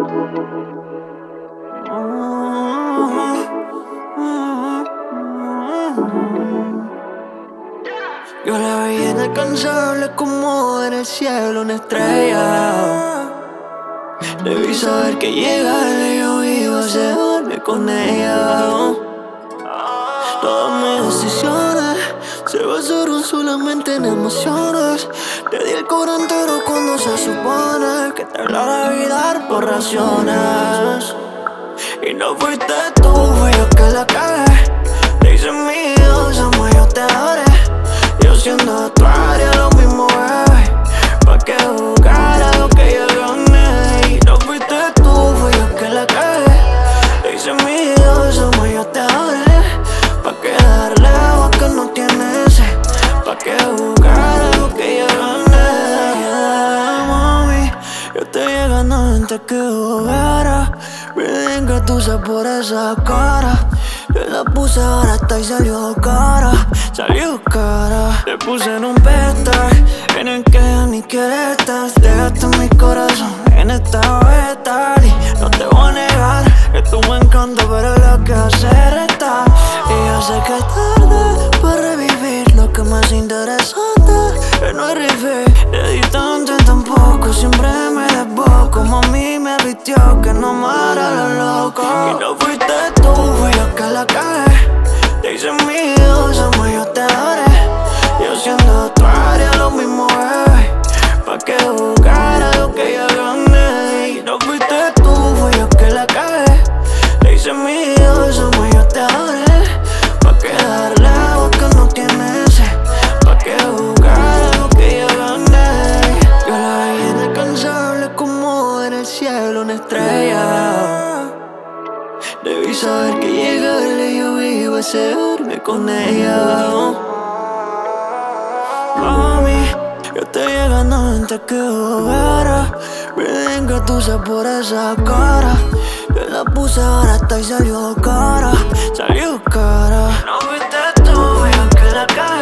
Yo la veía inalcanzable como en el cielo una estrella. Debí saber que llegarle yo iba a hacerme con ella. Todas mis decisiones se basaron solamente en emociones. Te di el corazón entero cuando se supone que te lo debí dar por razones. Y no fuiste tú, fui yo que la cagué. Te hice mío, somos yo te adoré. Yo siendo tu área lo mismo, bebé. Pa' que jugara lo que yo gané. Y no fuiste tú, fui yo que la cagué. Te hice mío, somos yo te adoré. Pa' quedarle agua que no tiene sed. Pa' que jugara lo que yo gané. Yeah, mami, yo estoy llegando antes que jugara. Bien que tú se por esa cara. Yo la puse barata y salió cara. Salió cara. Te puse en un pedestal en el que ya ni quieres estar. Dejaste mi corazón en esta vegetal. Y no te voy a negar que tú me encantas, pero lo que hace es restar. Y yo sé que es tarde para revivir lo que más interesante. Que no es reír. Te di tanto y tampoco, siempre me desboco. Mami me vistió que no me hará lo loco. Y no fuiste tú, fui yo que la cagué. Te hice mío, somos yo te adoré. Yo siendo tu área lo mismo, bebé. Pa' que jugara lo que yo gané. Y no fuiste tú, fui yo que la cagué. Te hice mío, somos yo te adoré. Pa' que darle agua que no tiene sed. Pa' que jugara lo que yo gané. Yo la veía inalcanzable como en el cielo una estrella. Debí saber que llegarle yo iba a hacerme con ella. Mami, yo estoy llegando antes que jugara. Bien que tú se por esa cara. Yo la puse barata y salió cara. Salió cara. No fuiste tú, yo que la cagué.